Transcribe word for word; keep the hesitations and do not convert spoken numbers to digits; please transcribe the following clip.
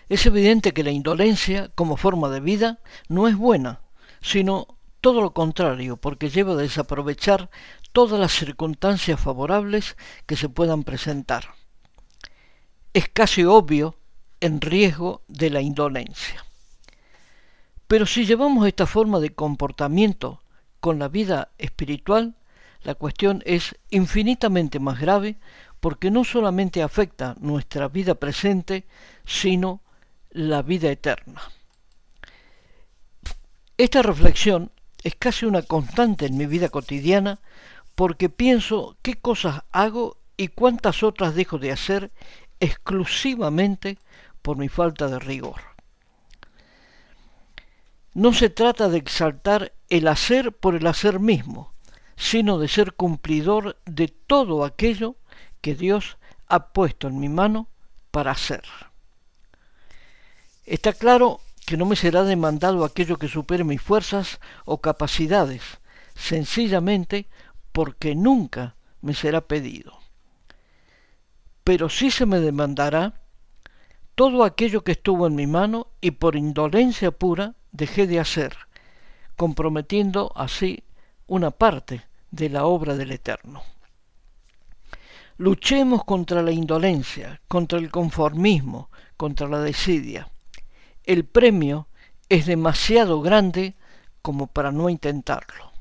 Es evidente que la indolencia como forma de vida no es buena, sino todo lo contrario, porque lleva a desaprovechar todas las circunstancias favorables que se puedan presentar. Es casi obvio el riesgo de la indolencia. Pero si llevamos esta forma de comportamiento con la vida espiritual, la cuestión es infinitamente más grave porque no solamente afecta nuestra vida presente, sino la vida eterna. Esta reflexión es casi una constante en mi vida cotidiana porque pienso qué cosas hago y cuántas otras dejo de hacer exclusivamente por mi falta de rigor. No se trata de exaltar el hacer por el hacer mismo, sino de ser cumplidor de todo aquello que Dios ha puesto en mi mano para hacer. Está claro que no me será demandado aquello que supere mis fuerzas o capacidades, sencillamente porque nunca me será pedido. Pero sí se me demandará todo aquello que estuvo en mi mano y por indolencia pura dejé de hacer, comprometiendo así una parte de la obra del Eterno. Luchemos contra la indolencia, contra el conformismo, contra la desidia. El premio es demasiado grande como para no intentarlo.